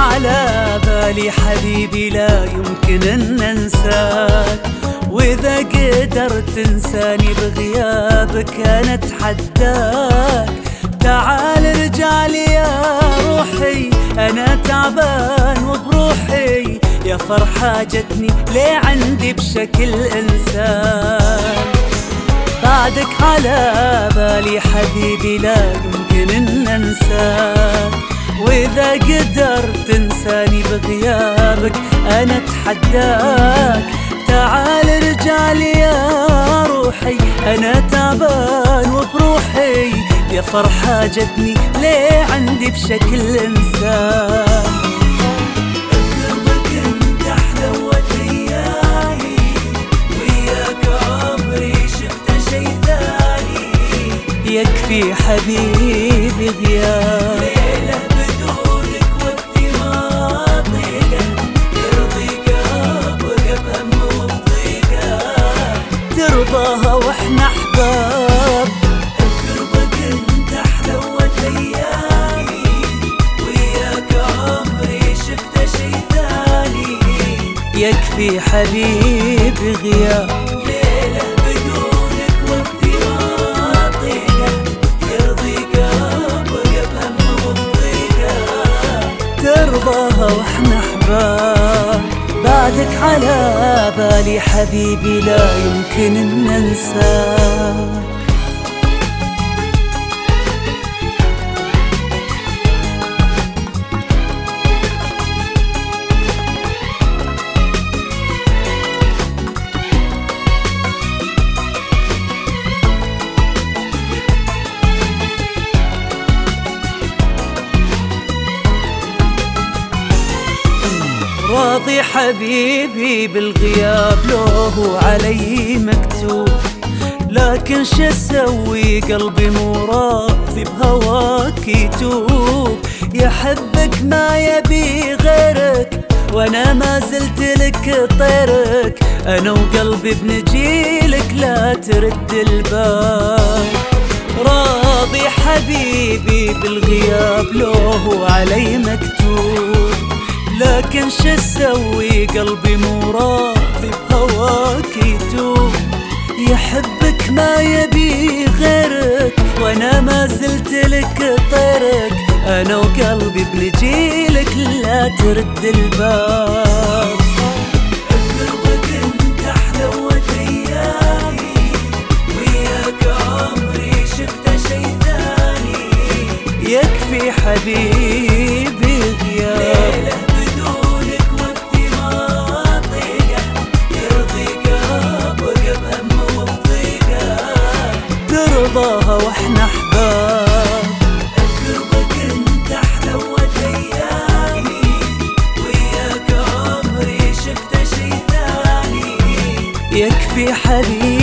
على بالي حبيبي لا يمكن ان انساك، واذا قدرت تنساني بغيابك انا اتحداك. تعال ارجع لي يا روحي، انا تعبان وبروحي، يا فرحة جتني ليه عندي بشكل انسان. بعدك على بالي حبيبي لا يمكن ان انساك، واذا قدرت تنساني بغيابك انا اتحداك. تعال ارجع لي يا روحي، انا تعبان وبروحي، يا فرحة جتني ليه عندي بشكل انسان. قربك انت حلوت ايامي، وياك عمري شفت شي ثاني. يكفي حبيبي غياب ليلة بدونك وقتي ما ضيقة، يرضيك ابقى بهم وبضيقة، ترضاها واحنا احباب. قربك انت حلوت ايامي، وياك عمري شفت شي ثاني. يكفي حبيبي غياب ليلة بدونك وقتي ما ضيقة، يرضيك ابقى بهم وبضيقة، ترضاها واحنا احباب. بعدك على بالي حبيبي لا يمكن ان انساك. راضي حبيبي بالغياب لو هو علي مكتوب، لكن شو اسوي قلبي مو راضي بهواك يتوب. يحبك ما يبي غيرك، وانا ما زلت لك طيرك، انا وقلبي بنجيلك لا ترد الباب. راضي حبيبي بالغياب لو هو علي مكتوب، لكن شو اسوي قلبي مو راضي بهواك يتوب. يحبك ما يبي غيرك، وانا ما زلت لك طيرك، انا وقلبي بنجيلك لا ترد الباب. قربك انت حلوت ايامي، وياك عمري شفت شي ثاني. يكفي حبيبي غياب ترضاها واحنا احباب. قربك انت حلوت ايامي، وياك عمري شفت شي ثاني. يكفي حبيبي